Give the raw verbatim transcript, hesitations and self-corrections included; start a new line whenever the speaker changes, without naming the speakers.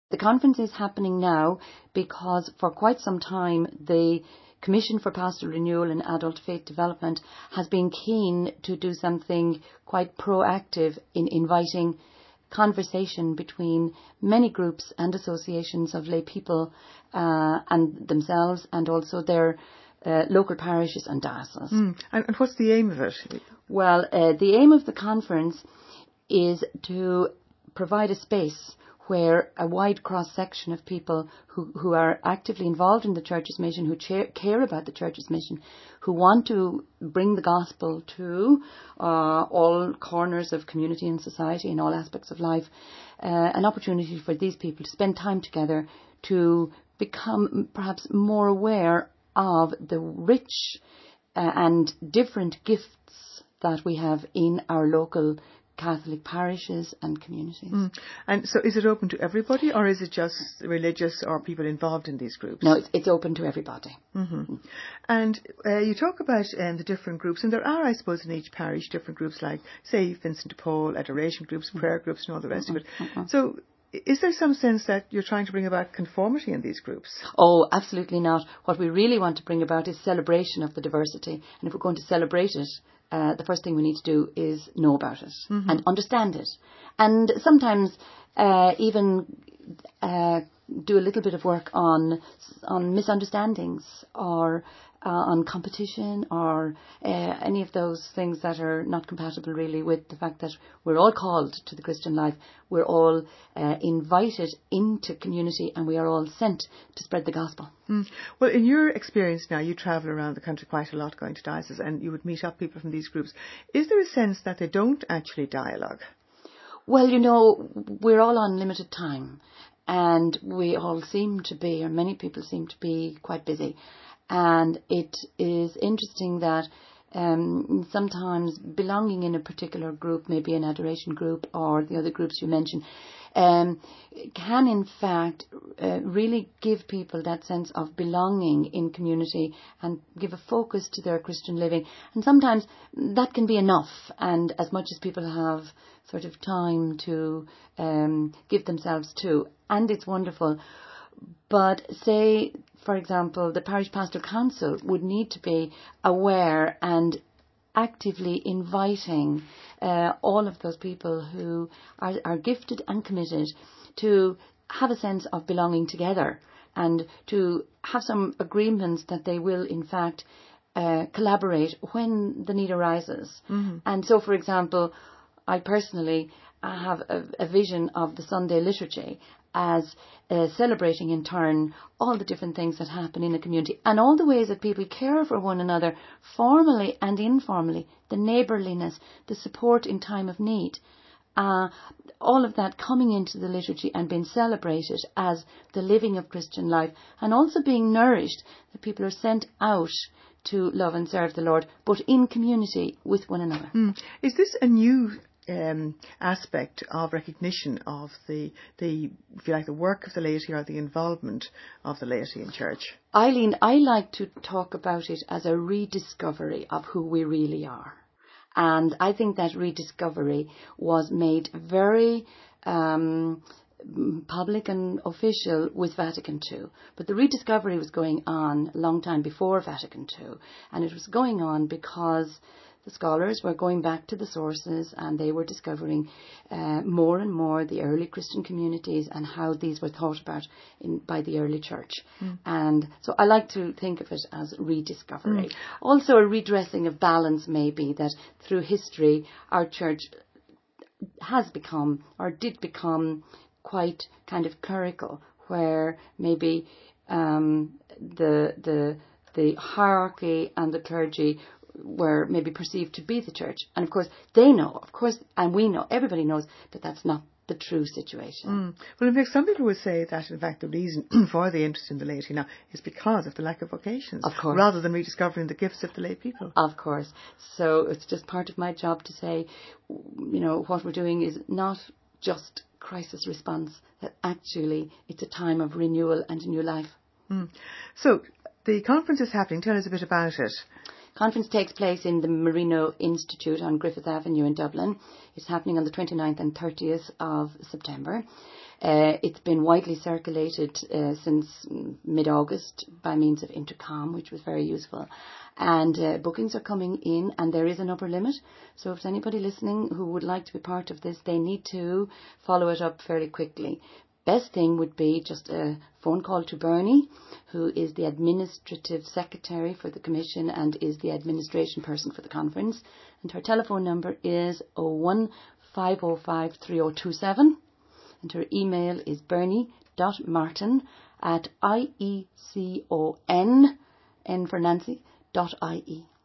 The conference is happening now because for quite some time the Commission for Pastoral Renewal and Adult Faith Development has been keen to do something quite proactive in inviting conversation between many groups and associations of lay people uh, and themselves, and also their uh, local parishes and dioceses.
Mm. And, and what's the aim of it?
Well, uh, the aim of the conference is to provide a space where a wide cross-section of people who, who are actively involved in the Church's mission, who cha- care about the Church's mission, who want to bring the gospel to uh, all corners of community and society in all aspects of life, uh, an opportunity for these people to spend time together to become perhaps more aware of the rich uh, and different gifts that we have in our local Catholic parishes and communities.
Mm. And so is it open to everybody, or is it just religious or people involved in these groups?
No, it's, it's open to everybody.
Mm-hmm. And uh, you talk about um, the different groups, and there are, I suppose, in each parish different groups like, say, Vincent de Paul, adoration groups, mm-hmm. prayer groups and all the rest mm-hmm. of it. Mm-hmm. So is there some sense that you're trying to bring about conformity in these groups?
Oh, absolutely not. What we really want to bring about is celebration of the diversity. And if we're going to celebrate it, Uh, the first thing we need to do is know about it mm-hmm. and understand it. And sometimes uh, even uh, do a little bit of work on on misunderstandings or uh, on competition or uh, any of those things that are not compatible really with the fact that we're all called to the Christian life. We're all uh, invited into community, and we are all sent to spread the gospel.
Mm. Well, in your experience now, you travel around the country quite a lot going to dioceses, and you would meet up people from these groups. Is there a sense that they don't actually dialogue?
Well, you know, we're all on limited time, and we all seem to be, or many people seem to be, quite busy. And it is interesting that um, sometimes belonging in a particular group, maybe an adoration group or the other groups you mentioned, um, can in fact uh, really give people that sense of belonging in community and give a focus to their Christian living. And sometimes that can be enough, and as much as people have sort of time to um, give themselves to, and it's wonderful. But say, for example, the Parish Pastoral Council would need to be aware and actively inviting uh, all of those people who are, are gifted and committed to have a sense of belonging together, and to have some agreements that they will in fact uh, collaborate when the need arises. Mm-hmm. And so, for example, I personally have a, a vision of the Sunday liturgy as uh, celebrating in turn all the different things that happen in the community and all the ways that people care for one another, formally and informally, the neighbourliness, the support in time of need, uh, all of that coming into the liturgy and being celebrated as the living of Christian life, and also being nourished that people are sent out to love and serve the Lord, but in community with one another.
Mm. Is this a new Um, aspect of recognition of the, the, if you like, the work of the laity or the involvement of the laity in church?
Eileen, I like to talk about it as a rediscovery of who we really are. And I think that rediscovery was made very um, public and official with Vatican Two. But the rediscovery was going on a long time before Vatican Two. And it was going on because the scholars were going back to the sources, and they were discovering uh, more and more the early Christian communities and how these were thought about in, by the early church. Mm. And so I like to think of it as rediscovery. Mm. Also a redressing of balance, maybe, that through history our church has become, or did become, quite kind of clerical, where maybe um, the the the hierarchy and the clergy were maybe perceived to be the church. And of course they know, of course, and we know, everybody knows that that's not the true situation.
Mm. Well, in fact, some people would say that, in fact, the reason for the interest in the laity now is because of the lack of vocations,
of course,
rather than rediscovering the gifts of the lay people.
Of course. So it's just part of my job to say, you know, what we're doing is not just crisis response, that actually it's a time of renewal and a new life.
Mm. So the conference is happening. Tell us a bit about it.
Conference takes place in the Marino Institute on Griffith Avenue in Dublin. It's happening on the twenty-ninth and thirtieth of September. Uh, it's been widely circulated uh, since mid-August by means of Intercom, which was very useful. And uh, bookings are coming in, and there is an upper limit. So if there's anybody listening who would like to be part of this, they need to follow it up fairly quickly. Best thing would be just a phone call to Bernie, who is the administrative secretary for the commission and is the administration person for the conference. And her telephone number is oh one five oh five three oh two seven. And her email is bernie.martin at iecon, N for Nancy, dot I E.